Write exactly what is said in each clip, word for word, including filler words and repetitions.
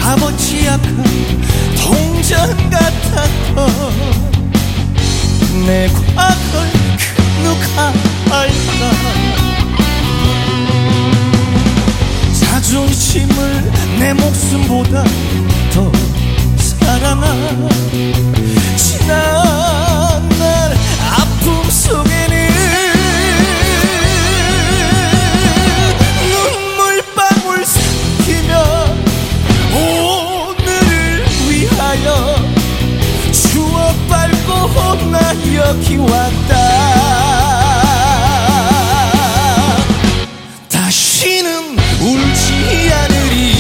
값어치 약한 동전 같았던 내 과거를 누가 알까. 자존심을 내 목숨보다 더 사랑한 지난 날 아픔 속에는 눈물방울 삼키며 오늘을 위하여 추억 밟고 나 여기 왔다. 다시는 울지 않으리.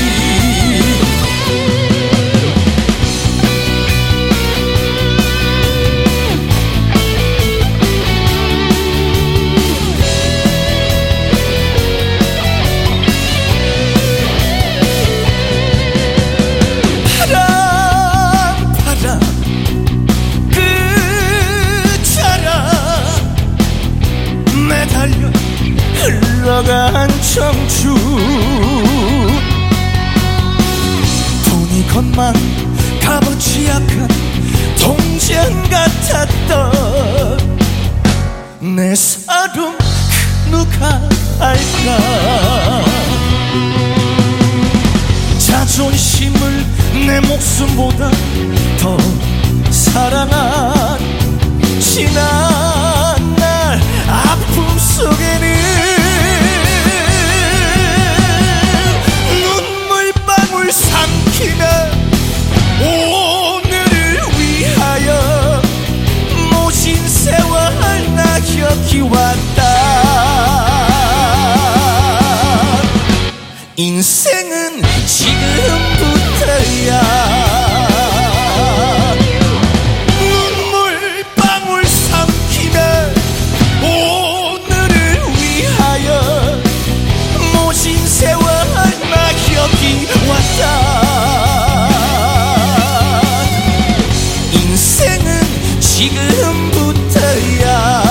바람 바람 끝자락 매달려 흘러간 청춘. 돈이 것만 값어치 약한 동전 같았던 내 사랑 누가 알까. 자존심을 내 목숨보다 더 사랑한 지난 날 아픔 속에는 눈물방울 삼키며 오늘을 위하여 모진 세월 나 여기 왔다. 인생은 지금부터야. 눈물방울 삼키며 오늘을 위하여 모진 세월 나 여기 왔다. 인생은 지금부터야.